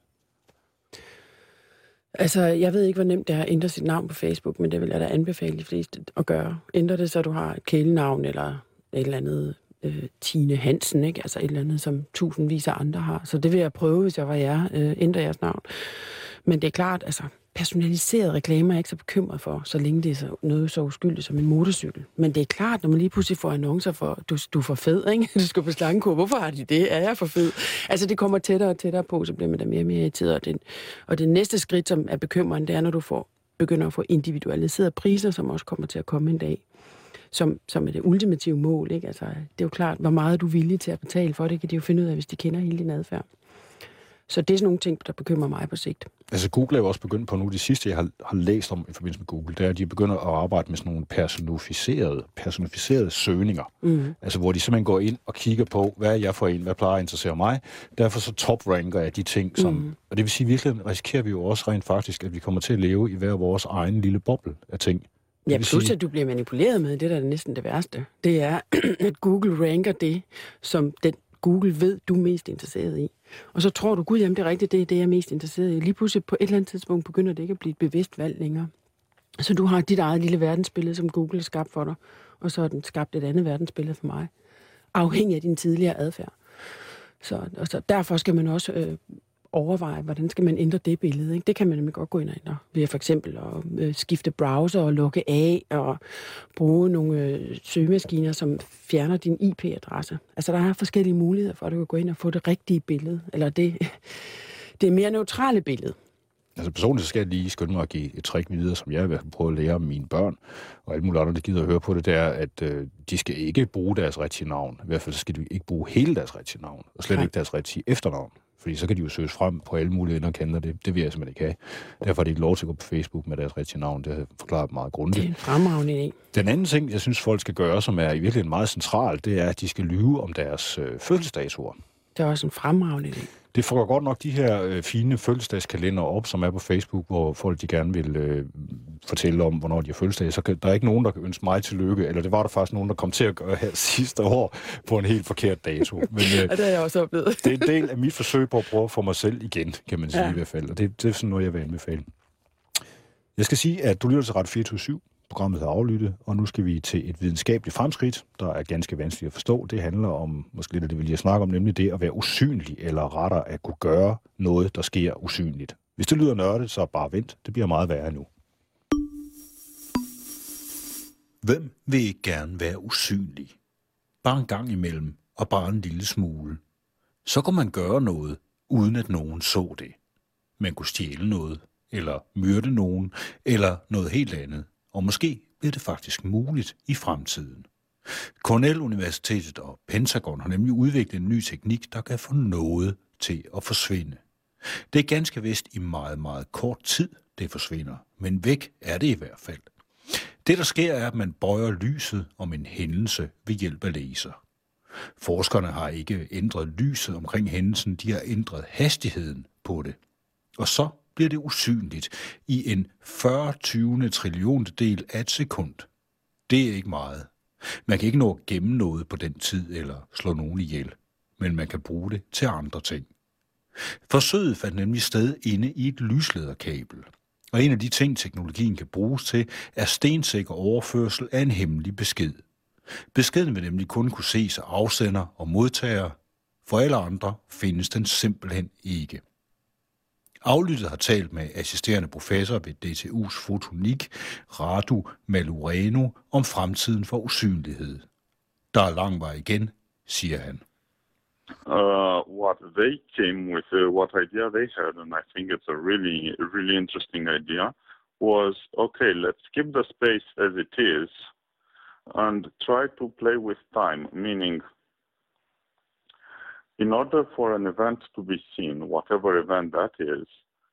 C: Altså, jeg ved ikke, hvor nemt det er at ændre sit navn på Facebook, men det vil jeg da anbefale de fleste at gøre. Ændre det, så du har et kælenavn eller et eller andet Tine Hansen, ikke? Altså et eller andet, som tusindvis af andre har. Så det vil jeg prøve, hvis jeg var jer, ændre jeres navn. Men det er klart, altså personaliserede reklamer er jeg ikke så bekymret for, så længe det er noget så uskyldigt som en motorcykel. Men det er klart, når man lige pludselig får annoncer for, du er for fed, ikke? Du skal på slangekur. Hvorfor har de det? Er jeg for fed? Altså det kommer tættere og tættere på, så bliver man da mere og mere irriteret. Og det næste skridt, som er bekymrende, det er, når du begynder at få individualiserede priser, som også kommer til at komme en dag. Som er det ultimative mål, ikke? Altså, det er jo klart, hvor meget du er villig til at betale for det, kan de jo finde ud af, hvis de kender hele din adfærd. Så det er sådan nogle ting, der bekymrer mig på sigt. Altså
B: Google er jo også begyndt på nu, det sidste, jeg har læst om i forbindelse med Google, det er, at de begynder at arbejde med sådan nogle personificerede søgninger. Mm. Altså hvor de simpelthen går ind og kigger på, hvad er jeg for en, hvad plejer at interessere mig. Derfor så top-ranker jeg de ting, som... Og det vil sige, virkelig risikerer vi jo også rent faktisk, at vi kommer til at leve i hver vores egen lille boble af ting.
C: Ja, plus at du bliver manipuleret med, det der er næsten det værste. Det er, at Google ranker det, som den Google ved, du er mest interesseret i. Og så tror du, gud, jamen det er rigtigt, det er det, jeg er mest interesseret i. Lige pludselig på et eller andet tidspunkt begynder det ikke at blive et bevidst valg længere. Så du har dit eget lille verdensbillede, som Google har skabt for dig, og så har den skabt et andet verdensbillede for mig, afhængig af din tidligere adfærd. Så derfor skal man også overveje, hvordan skal man ændre det billede. Ikke? Det kan man nemlig godt gå ind og ændre. Ved for eksempel at skifte browser og lukke af og bruge nogle søgemaskiner, som fjerner din IP-adresse. Altså der er forskellige muligheder for, at du kan gå ind og få det rigtige billede. Eller det mere neutrale billede.
B: Altså personligt skal jeg lige skynde mig at give et trick videre, som jeg vil prøve at lære om mine børn, og alle mulige andre, der gider at høre på det, det er, at de skal ikke bruge deres rigtige navn. I hvert fald skal de ikke bruge hele deres rigtige navn, og slet ikke deres rigtige efternavn. Fordi så kan de jo søges frem på alle mulige ender og kanter. Det vil jeg simpelthen ikke have. Derfor er det ikke lov til at gå på Facebook med deres rigtige navn. Det har jeg forklaret meget grundigt.
C: Det er en fremragende idé.
B: Den anden ting, jeg synes, folk skal gøre, som er i virkeligheden meget centralt, det er, at de skal lyve om deres fødselsdagsord.
C: Det er også en fremragende idé.
B: Det får godt nok de her fine fødselsdagskalender op, som er på Facebook, hvor folk de gerne vil fortælle om, hvornår de har fødselsdag. Så der er ikke nogen, der kan ønske mig tillykke, eller det var der faktisk nogen, der kom til at gøre her sidste år på en helt forkert dato. Men,
C: og det har jeg også oplevet.
B: Det er en del af mit forsøg på at prøve at få mig selv igen, kan man sige i hvert fald. Og det er sådan noget, jeg vil anbefale. Jeg skal sige, at du lytter til Radio 24/7. Programmet er aflyttet, og nu skal vi til et videnskabeligt fremskridt, der er ganske vanskeligt at forstå. Det handler om, måske lidt af det, vi lige snakke om, nemlig det at være usynlig, eller rettere at kunne gøre noget, der sker usynligt. Hvis det lyder nørdet, så bare vent. Det bliver meget værre nu. Hvem vil ikke gerne være usynlig? Bare en gang imellem, og bare en lille smule. Så kan man gøre noget, uden at nogen så det. Man kunne stjæle noget, eller myrde nogen, eller noget helt andet. Og måske bliver det faktisk muligt i fremtiden. Cornell Universitetet og Pentagon har nemlig udviklet en ny teknik, der kan få noget til at forsvinde. Det er ganske vist i meget, meget kort tid, det forsvinder. Men væk er det i hvert fald. Det, der sker, er, at man bøjer lyset om en hændelse ved hjælp af laser. Forskerne har ikke ændret lyset omkring hændelsen, de har ændret hastigheden på det. Og så bliver det usynligt i en 40 trilliontedel af et sekund. Det er ikke meget. Man kan ikke nå at gemme noget på den tid eller slå nogen ihjel, men man kan bruge det til andre ting. Forsøget fandt nemlig sted inde i et lyslederkabel. Og en af de ting, teknologien kan bruges til, er stensikker overførsel af en hemmelig besked. Beskeden vil nemlig kun kunne ses af afsender og modtager. For alle andre findes den simpelthen ikke. Aflyttet har talt med assisterende professor ved DTU's fotonik, Radu Malurenu, om fremtiden for usynlighed. Der er lang vej igen, siger han.
F: What they came with, what idea they had, and I think it's a really interesting idea, was, okay, let's keep the space as it is and try to play with time, meaning in order for an event to be seen, whatever event that is,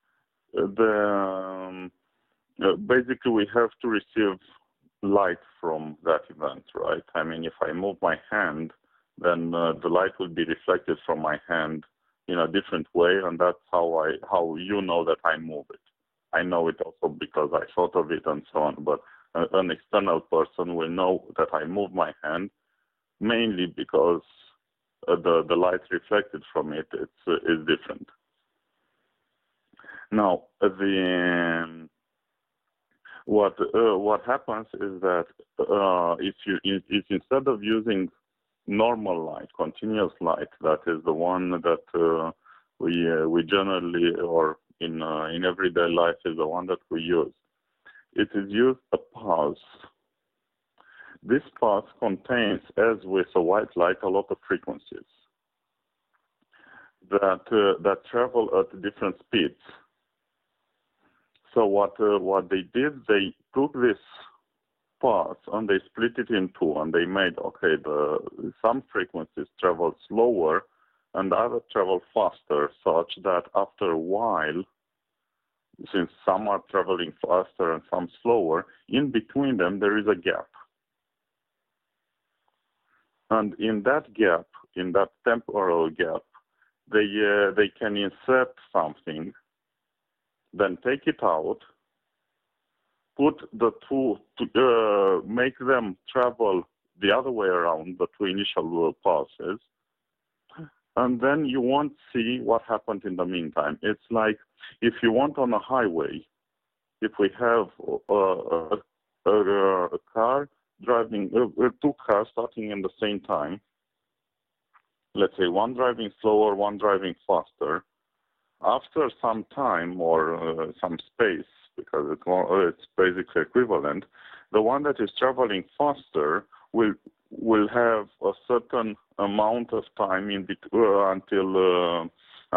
F: basically we have to receive light from that event, right? I mean, if I move my hand, then the light will be reflected from my hand in a different way, and that's how you know that I move it. I know it also because I thought of it and so on, but an external person will know that I move my hand mainly because the light reflected from it is different. Now, what happens is that if instead of using normal light, continuous light, that is the one that we generally, or in everyday life, is the one that we use. It is used a pulse. This pulse contains, as with a white light, a lot of frequencies that travel at different speeds. So what they did, they took this pulse and they split it in two, and they made, okay, some frequencies travel slower and others travel faster, such that after a while, since some are traveling faster and some slower, in between them there is a gap. And in that gap, in that temporal gap, they can insert something, then take it out, put the two, make them travel the other way around, the two initial pulses, and then you won't see what happened in the meantime. It's like if you want on a highway, if we have a car driving, two cars starting in the same time, let's say one driving slower, one driving faster, after some time or some space, because it's basically equivalent, the one that is traveling faster will have a certain amount of time in until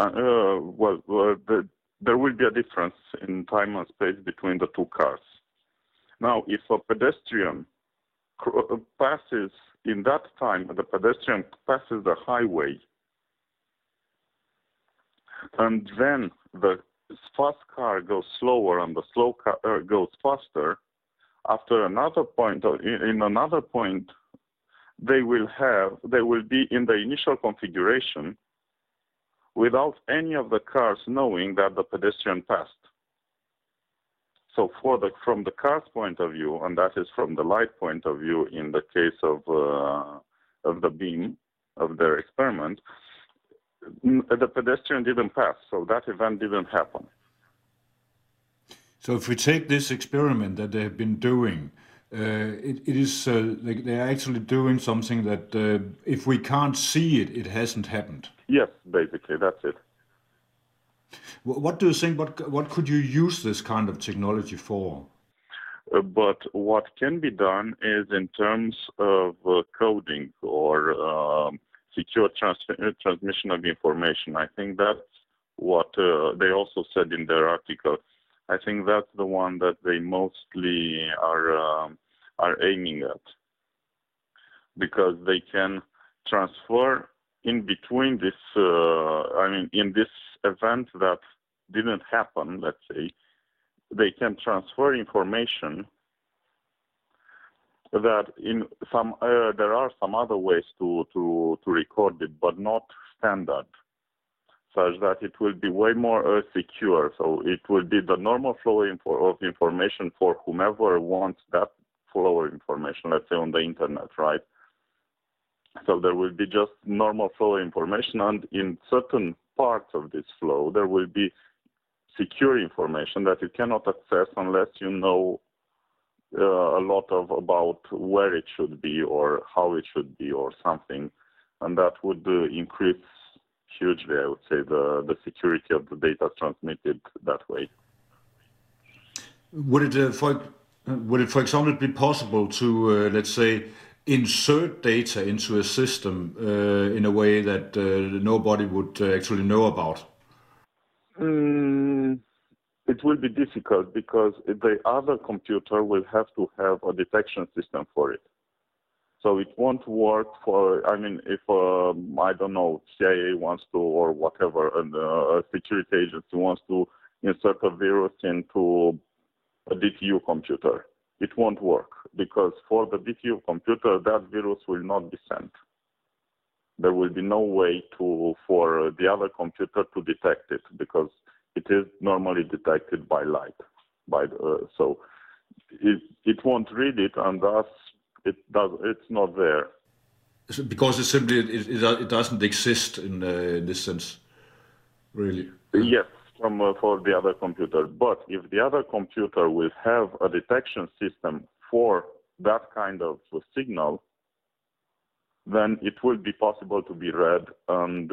F: there will be a difference in time and space between the two cars. Now, if a pedestrian passes in that time, the pedestrian passes the highway, and then the fast car goes slower and the slow car goes faster, after another point, in another point, they will be in the initial configuration without any of the cars knowing that the pedestrian passed. So from the car's point of view, and that is from the light point of view in the case of the beam of their experiment, the pedestrian didn't pass, so that event didn't happen.
B: So if we take this experiment that they have been doing, it is like they are actually doing something that if we can't see it, it hasn't happened.
F: Yes, basically, that's it.
B: What do you think, what could you use this kind of technology for?
F: But what can be done is in terms of coding or secure transmission of information. I think that's what they also said in their article. I think that's the one that they mostly are aiming at, because they can transfer in between this. In this event that didn't happen, let's say, they can transfer information that in some there are some other ways to record it, but not standard, such that it will be way more secure. So it will be the normal flow of information for whomever wants that flow of information, let's say on the internet, right? So there will be just normal flow of information, and in certain parts of this flow, there will be secure information that you cannot access unless you know a lot about where it should be or how it should be or something, and that would increase hugely, I would say, the security of the data transmitted that way.
G: Would it, for example, be possible to, let's say, insert data into a system in a way that nobody would actually know about?
F: It will be difficult because the other computer will have to have a detection system for it. So it won't work for, if, I don't know, CIA wants to, or whatever, a security agency wants to insert a virus into a DTU computer. It won't work because for the DTU computer, that virus will not be sent. There will be no way for the other computer to detect it because it is normally detected by light. So it won't read it, and thus it's not there.
G: Because it simply it doesn't exist in this sense, really.
F: Yes, for the other computer. But if the other computer will have a detection system for that kind of signal, then it will be possible to be read and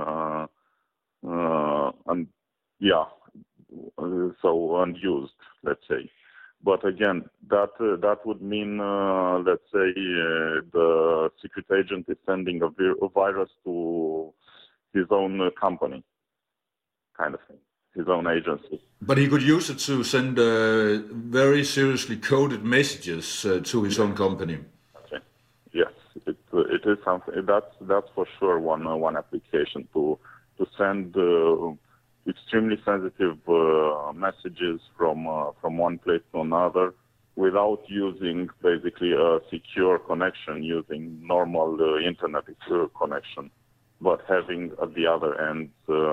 F: used, let's say. But again, that would mean, let's say, the secret agent is sending a virus to his own company, kind of thing, his own agency.
G: But he could use it to send very seriously coded messages to his own company.
F: Okay. Yes, it is something that's for sure one application to send extremely sensitive messages from one place to another without using basically a secure connection, using normal internet connection, but having at the other end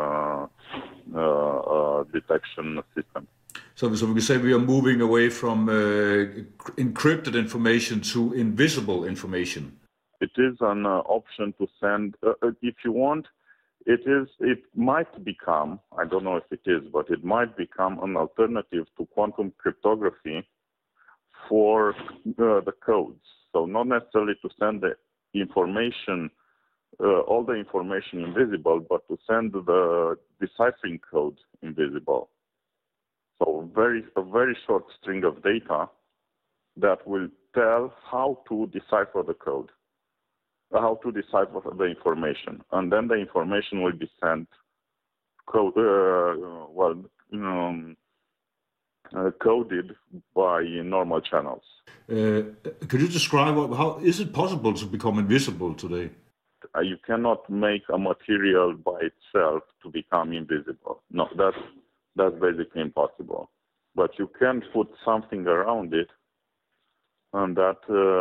F: a detection system.
G: So we can say we are moving away from encrypted information to invisible information.
F: It is an option to send, if you want. It might become, I don't know if it is, but it might become an alternative to quantum cryptography for the codes. So not necessarily to send the information, all the information invisible, but to send the deciphering code invisible. So a very short string of data that will tell how to decipher the code, how to decipher the information, and then the information will be sent coded by normal channels.
G: Could you describe how is it possible to become invisible today?
F: You cannot make a material by itself to become invisible. No, that's basically impossible. But you can put something around it, and that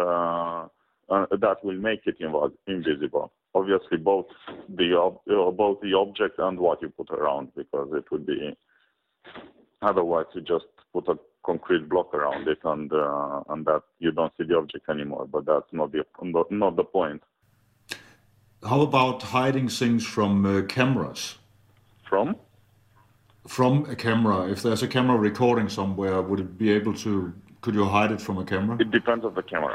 F: will make it invisible. Obviously, both the object and what you put around, because it would be otherwise you just put a concrete block around it, and that you don't see the object anymore. But that's not the point.
G: How about hiding things from cameras?
F: From?
G: From a camera. If there's a camera recording somewhere, would it be able to? Could you hide it from a camera?
F: It depends on the camera.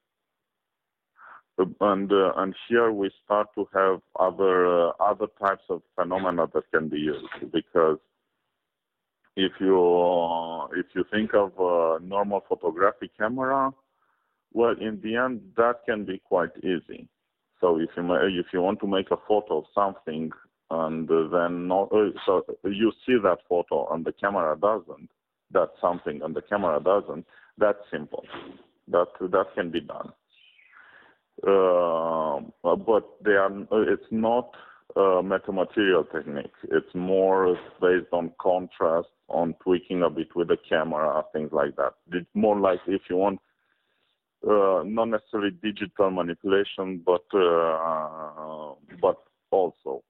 F: And here we start to have other types of phenomena that can be used, because if you think of a normal photographic camera, well, in the end that can be quite easy. So if you want to make a photo of something and then so you see that photo and the camera doesn't. That's something, and the camera doesn't. That's simple. That can be done. But it's not a metamaterial technique. It's more based on contrast, on tweaking a bit with the camera, things like that. It's more like, if you want, not necessarily digital manipulation, but also,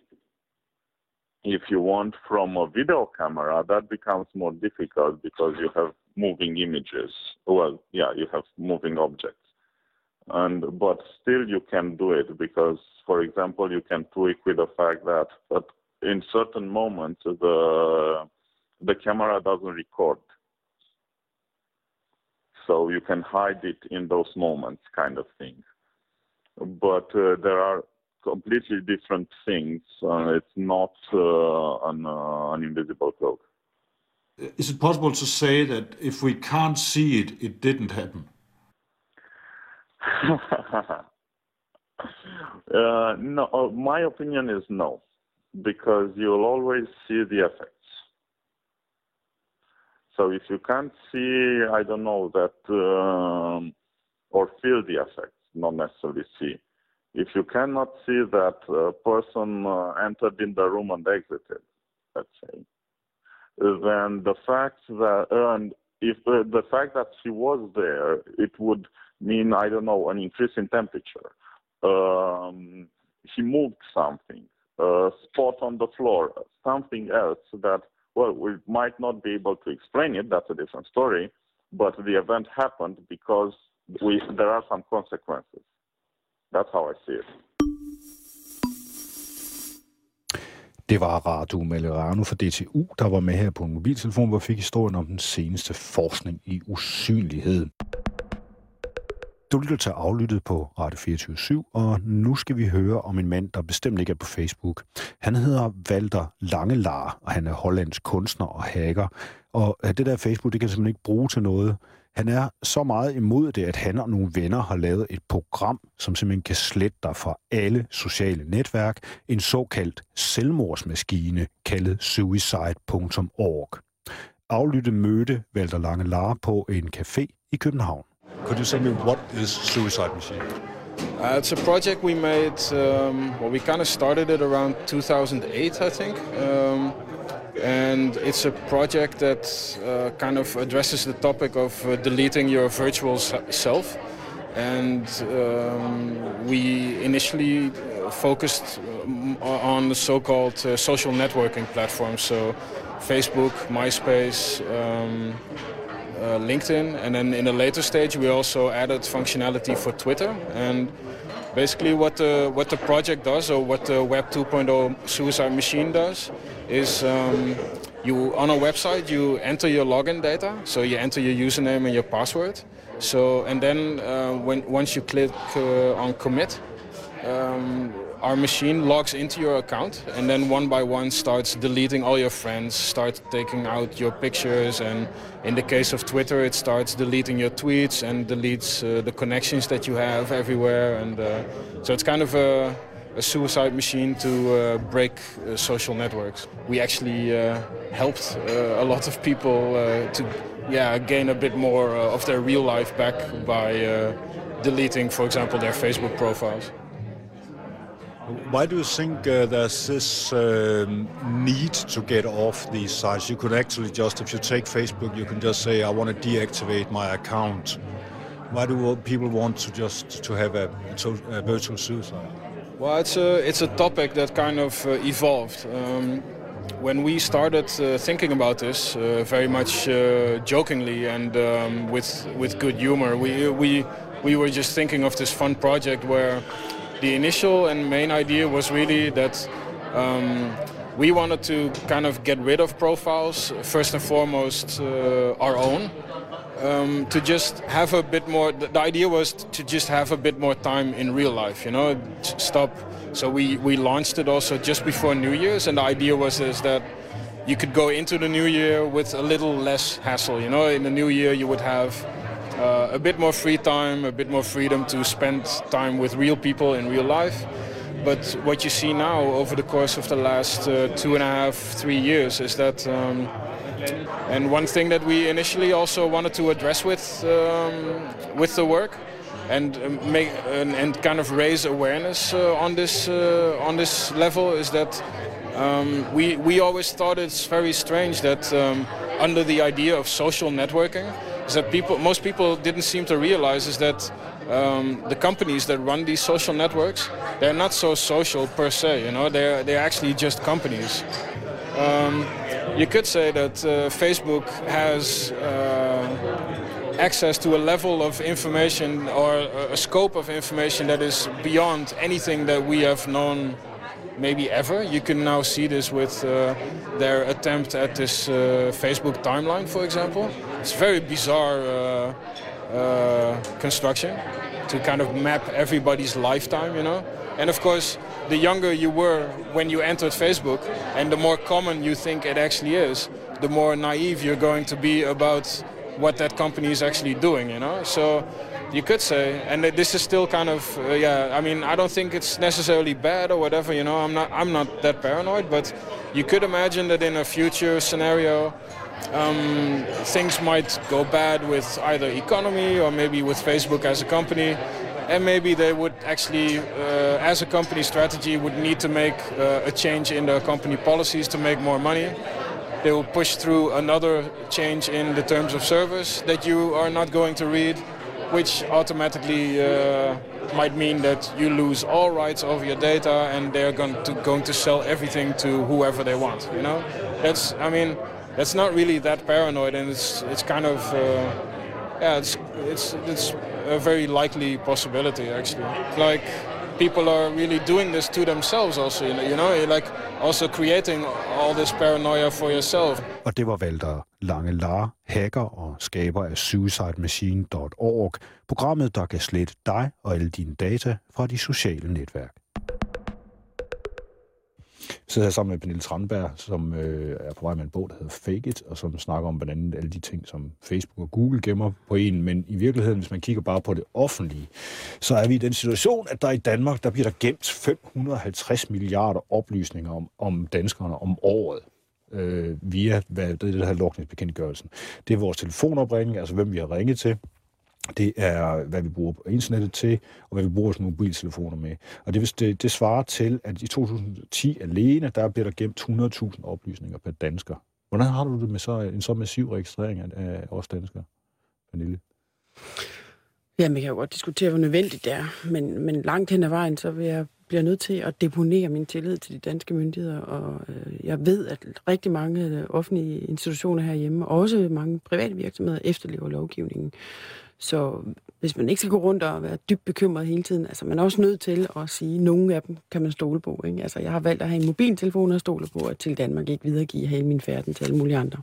F: if you want from a video camera, that becomes more difficult because you have moving images. Well, yeah, you have moving objects. But still you can do it because, for example, you can tweak with the fact that in certain moments the camera doesn't record. So you can hide it in those moments, kind of thing. But there are completely different things. It's not an invisible cloak.
G: Is it possible to say that if we can't see it, it didn't happen?
F: No, my opinion is no, because you'll always see the effects. So if you can't see, I don't know, that, or feel the effects, not necessarily see. If you cannot see that a person entered in the room and exited, let's say, then the fact that, if the fact that she was there, it would mean, I don't know, an increase in temperature. He moved something, a spot on the floor, something else that, well, we might not be able to explain it, that's a different story, but the event happened because there are some consequences. That's how I see it.
B: Det var Radu Maliranu fra DTU, der var med her på en mobiltelefon, hvor vi fik historien om den seneste forskning i usynlighed. Du lytter til Aflyttet på Radio 24/7, og nu skal vi høre om en mand, der bestemt ikke er på Facebook. Han hedder Walter Langelaar, og han er hollandsk kunstner og hacker. Og det der Facebook, det kan simpelthen ikke bruge til noget. Han er så meget imod det, at han og nogle venner har lavet et program, som simpelthen kan slette dig fra alle sociale netværk. En såkaldt selvmordsmaskine, kaldet suicide.org. Aflyttet mødte Walter Langelaar på en café i København.
G: Could you tell me what is Suicide Machine?
H: It's a project we made, we kind of started it around 2008, I think. And it's a project that kind of addresses the topic of deleting your virtual self. And we initially focused on the so-called social networking platforms. So Facebook, MySpace, LinkedIn, and then in a later stage we also added functionality for Twitter. And basically what the project does, or what the Web 2.0 Suicide Machine does, is you on a website you enter your login data, so you enter your username and your password. So and then once you click on commit, our machine logs into your account and then one by one starts deleting all your friends, starts taking out your pictures, and in the case of Twitter it starts deleting your tweets and deletes the connections that you have everywhere. And so it's kind of a suicide machine to break social networks. We actually helped a lot of people to gain a bit more of their real life back by deleting, for example, their Facebook profiles.
G: Why do you think there's this need to get off these sites? You could actually just, if you take Facebook, you can just say, I want to deactivate my account. Why do people want to have a virtual suicide?
H: Well, it's a topic that kind of evolved. When we started thinking about this, very much jokingly and with good humor, we were just thinking of this fun project where the initial and main idea was really that we wanted to kind of get rid of profiles, first and foremost our own, to just have a bit more, the idea was to just have a bit more time in real life, stop. So we launched it also just before New Year's, and the idea was that you could go into the new year with a little less hassle, in the new year you would have a bit more free time, a bit more freedom to spend time with real people in real life. But what you see now over the course of the last 2.5-3 years is that, and one thing that we initially also wanted to address with the work, and make and kind of raise awareness on this level, is that we always thought it's very strange that under the idea of social networking, is that most people didn't seem to realize is that the companies that run these social networks, they're not so social per se. You know, they're actually just companies. You could say that Facebook has access to a level of information or a scope of information that is beyond anything that we have known maybe ever. You can now see this with their attempt at this Facebook timeline, for example. It's a very bizarre construction to kind of map everybody's lifetime, you know. And of course, the younger you were when you entered Facebook, and the more common you think it actually is, the more naive you're going to be about what that company is actually doing, you know. So you could say, and this is still kind of, I mean, I don't think it's necessarily bad or whatever, you know. I'm not that paranoid, but you could imagine that in a future scenario, things might go bad with either economy or maybe with Facebook as a company, and maybe they would actually, as a company strategy, would need to make a change in their company policies to make more money. They will push through another change in the terms of service that you are not going to read, which automatically might mean that you lose all rights over your data, and they're going to sell everything to whoever they want. You know, that's not really that paranoid, and it's kind of it's a very likely possibility actually. Like, people are really doing this to themselves also, you know, like also creating all this paranoia for yourself.
B: Og det var Walter Lange-Lahr, hacker og skaber af suicidemachine.org, programmet, der kan slette dig og alle dine data fra de sociale netværk. Jeg sidder her sammen med Pernille Tranberg, som er på vej med en bog, der hedder Fake It, og som snakker om blandt andet alle de ting, som Facebook og Google gemmer på en. Men i virkeligheden, hvis man kigger bare på det offentlige, så er vi i den situation, at der i Danmark, der bliver der gemt 550 milliarder oplysninger om danskerne om året. Via det her logningsbekendtgørelsen. Det er vores telefonopringning, altså hvem vi har ringet til. Det er, hvad vi bruger på internettet til, og hvad vi bruger vores mobiltelefoner med. Og det svarer til, at i 2010 alene, der bliver der gemt 100.000 oplysninger per dansker. Hvordan har du det med en så massiv registrering af os danskere, Pernille?
C: Jamen, jeg kan jo godt diskutere, hvor nødvendigt det er, men langt hen ad vejen, så bliver jeg nødt til at deponere min tillid til de danske myndigheder, og jeg ved, at rigtig mange offentlige institutioner herhjemme, og også mange private virksomheder, efterlever lovgivningen. Så hvis man ikke skal gå rundt og være dybt bekymret hele tiden, altså man er også nødt til at sige, at nogle af dem kan man stole på. Ikke? Altså jeg har valgt at have en mobiltelefon og stole på, at til Danmark ikke videregive hele min færden til alle mulige andre.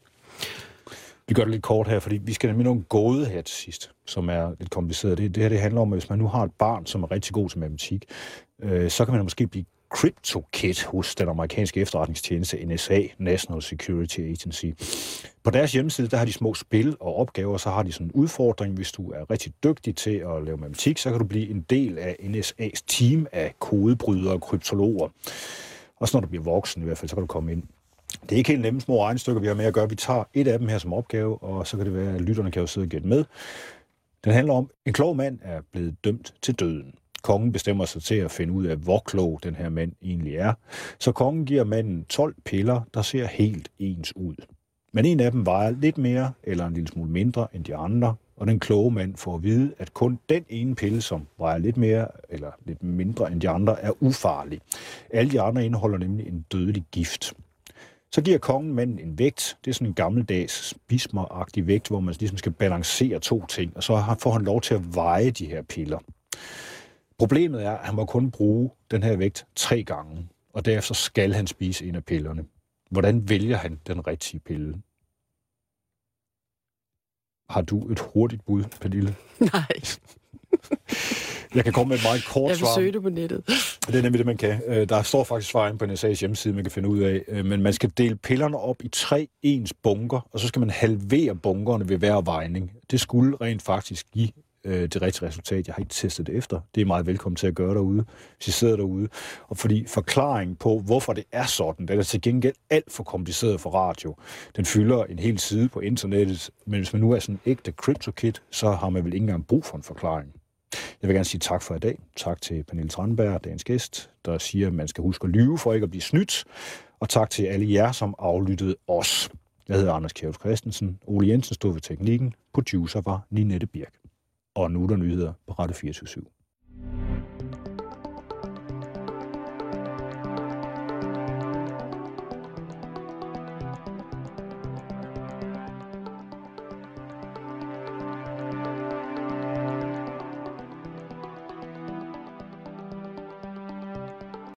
B: Vi gør det lidt kort her, fordi vi skal nemlig nogle gåde her til sidst, som er lidt kompliceret. Det her det handler om, at hvis man nu har et barn, som er rigtig god til matematik, så kan man måske blive CryptoKid hos den amerikanske efterretningstjeneste NSA, National Security Agency. På deres hjemmeside, der har de små spil og opgaver, så har de sådan en udfordring. Hvis du er rigtig dygtig til at lave matematik, så kan du blive en del af NSA's team af kodebrydere og kryptologer. Og så når du bliver voksen i hvert fald, så kan du komme ind. Det er ikke helt nemme små regnestykker, vi har med at gøre. Vi tager et af dem her som opgave, og så kan det være, at lytterne kan jo sidde og gætte med. Den handler om, en klog mand er blevet dømt til døden. Kongen bestemmer sig til at finde ud af, hvor klog den her mand egentlig er. Så kongen giver manden 12 piller, der ser helt ens ud. Men en af dem vejer lidt mere eller en lille smule mindre end de andre, og den kloge mand får at vide, at kun den ene pille, som vejer lidt mere eller lidt mindre end de andre, er ufarlig. Alle de andre indeholder nemlig en dødelig gift. Så giver kongen manden en vægt. Det er sådan en gammeldags Bismarck-agtig vægt, hvor man ligesom skal balancere to ting, og så får han lov til at veje de her piller. Problemet er, at han må kun bruge den her vægt 3 gange, og derefter skal han spise en af pillerne. Hvordan vælger han den rigtige pille? Har du et hurtigt bud, Pernille?
C: Nej.
B: Jeg kan komme med et meget kort svar.
C: Jeg vil søge det på nettet.
B: Det er nemlig det, man kan. Der står faktisk svar inde på NSA's hjemmeside, man kan finde ud af. Men man skal dele pillerne op i 3 ens bunker, og så skal man halvere bunkerne ved hver vejning. Det skulle rent faktisk give det rigtige resultat. Jeg har ikke testet det efter. Det er meget velkommen til at gøre derude, hvis I sidder derude. Og fordi forklaringen på, hvorfor det er sådan, den er til gengæld alt for kompliceret for radio. Den fylder en hel side på internettet, men hvis man nu er sådan en ægte CryptoKid, så har man vel ikke engang brug for en forklaring. Jeg vil gerne sige tak for i dag. Tak til Pernille Tranberg, dagens gæst, der siger, at man skal huske at lyve for ikke at blive snydt. Og tak til alle jer, som aflyttede os. Jeg hedder Anders Kjærhus Christensen. Ole Jensen stod ved teknikken. Producer var Ninette Birk. Og nu er der nyheder på Radio 24/7.